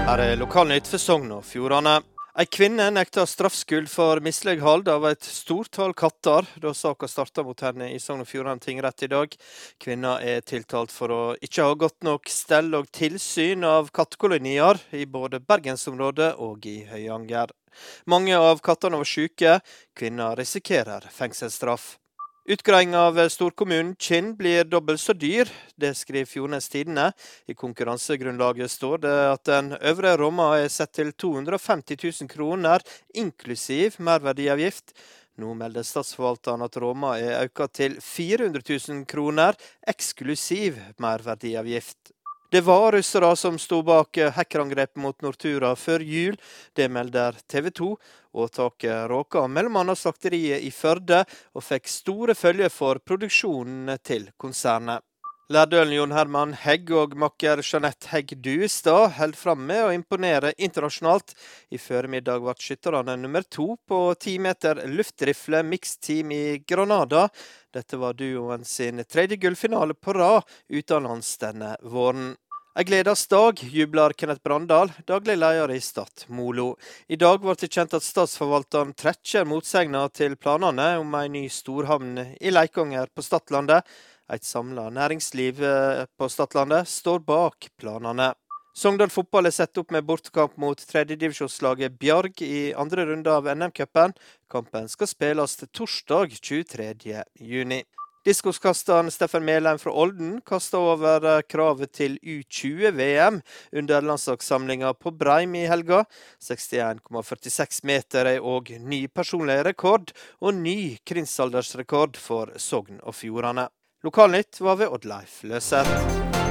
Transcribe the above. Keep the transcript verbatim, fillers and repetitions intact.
Her er lokalnytt for Sogn og Fjordane. Ei kvinne nekta straffskyld for mislighold av et stort tall katter, da saka starta mot henne i Sogn og Fjordane tingrett i dag. Kvinna er tiltalt for å ikke ha godt nok stell og tilsyn av kattekolonier i både Bergensområdet og i Høyanger. Mange av kattene var syke. Kvinna risikerer fengselsstraff. Utgreiing av storkommunen Kinn blir dobbelt så dyr, det skriver Fjordnes Tidende. I konkurransegrunnlaget står det at den øvre ramma er sett til to hundre og femti tusen kroner, inklusiv merverdiavgift. Nå melder statsforvalteren at ramma er økt til fire hundre tusen kroner, eksklusiv merverdiavgift. Det var russere som sto bak hackerangrepet mot Nortura før jul, det melder T V to. Åtaket råka mellom annet slakteriet i Førde og fikk store følger for produksjonen til konsernet. Lærdølen Jon Herman Hegg og makker Jeanette Hegg Duestad held fram med å imponere internasjonalt. I føremiddag ble skytterne nummer to på ti meter luftrifle mixteam i Granada. Dette var duoen sin tredje gullfinale på rad utenlands denne våren. En gledas dag, jubler Kenneth Brandal, daglig leder i Stad Molo. I dag ble det kjent at statsforvalteren trekker motsegna til planene om en ny storhavn i Leikanger på Stadlandet. Et samlet næringsliv på Stadlandet står bak planene. Sogndal fotball er sett opp med bortekamp mot tredjedivisjonslaget Bjarg i andre runde av N M-cupen. Kampen skal spilles til torsdag tjuetredje juni. Diskoskasteren Steffen Melheim fra Olden kastet over kravet til U tjue-V M under landslagssamlinga på Breim i helga. sekstien komma førtiseks meter er og ny personlig rekord, og ny krinsaldersrekord for Sogn og Fjordane. Lokalnytt var ved Oddleif Løser.